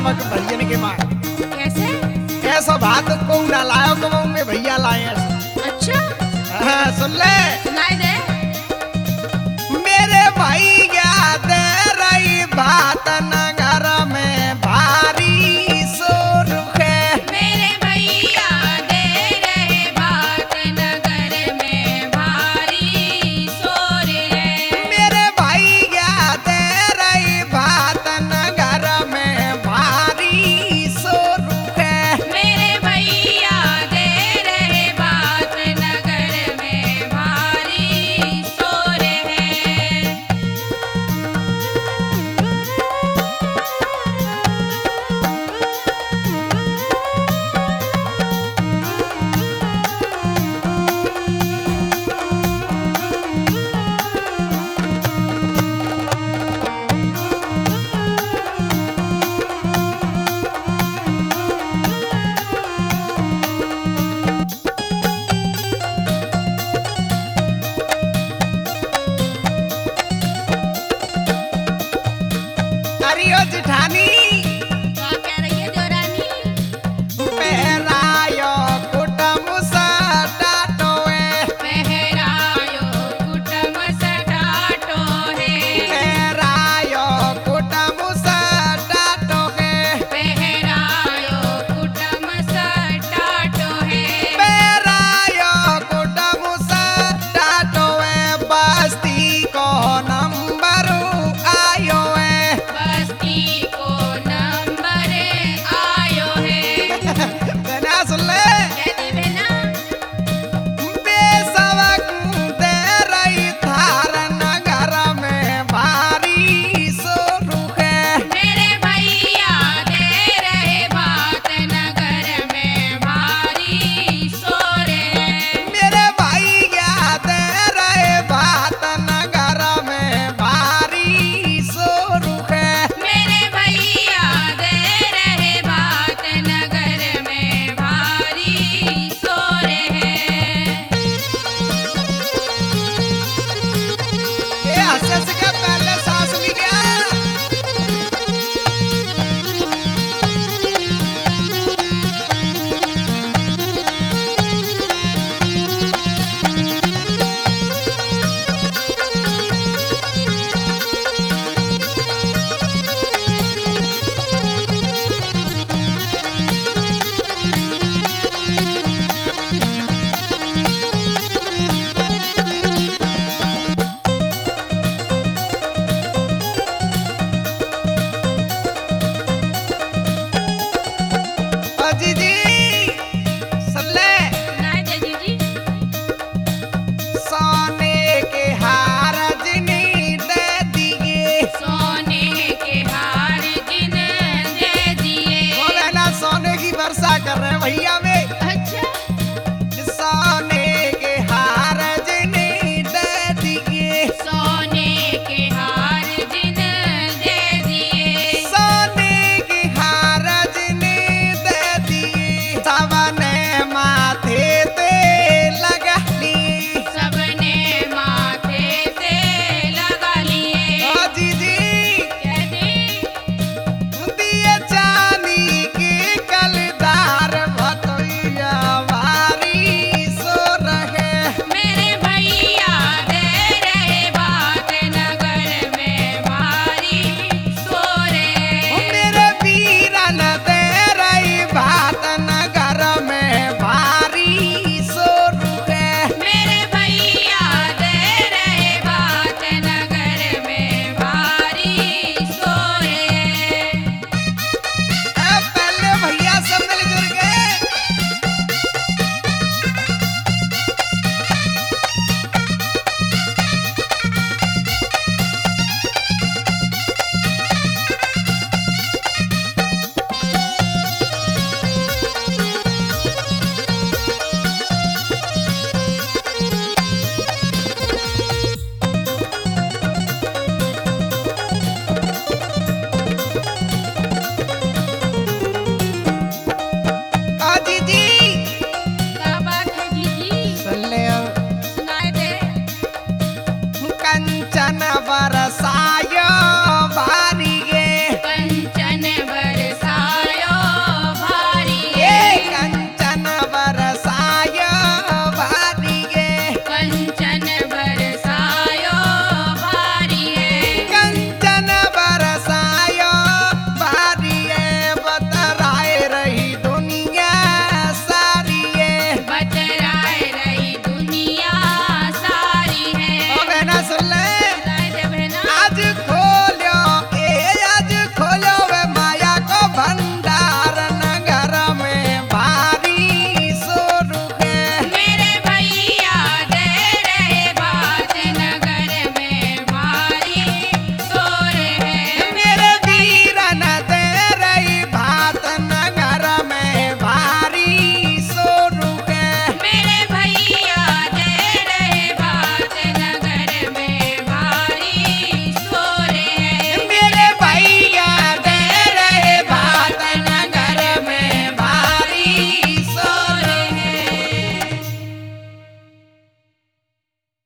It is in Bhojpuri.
मक भैया के माँ कैसे? ऐसा बात को ना लायो तो में भैया लाए अच्छा हाँ, सुन ले सुनाई दे। मेरे भैया दे रही बात नगर में भारी शोर है। मेरे भैया दे रहे बात नगर में भारी शोर है। मेरे भैया दे रही बात नगर में भारी शोर है। मेरे भैया दे रहे बात नगर में भारी शोर है। अरे ओ जिठानी क्या कह रही है देवरानी? पहरायो कुटुम सा डाटोए। पहरायो कुटुम सटाटो है। पहरायो कुटुम सा डाटोए। पहरायो कुटुम सटाटो है। पहरायो कुटुम सा डाटोए। बस्ती को नंबर आयो है। बस्ती को नंबर आयो है। गाना सुन ले कहती बिना बेसवक दे रही थार नगर में भारी शोर है। मेरे भैया दे रहे बात नगर में भारी शोर है। मेरे भैया दे रहे बात नगर में भारी शोर है। मेरे भैया दे रहे बात नगर में भारी शोर है। ये हंस के पहले सांस ली गया। अजी जी सुन ले सुनाई दे जीजी। सोने के हार जिनी दे दिए। सोने के हार जिन दे दिए। बोले ना सोने की वर्षा कर रहे हैं भैया में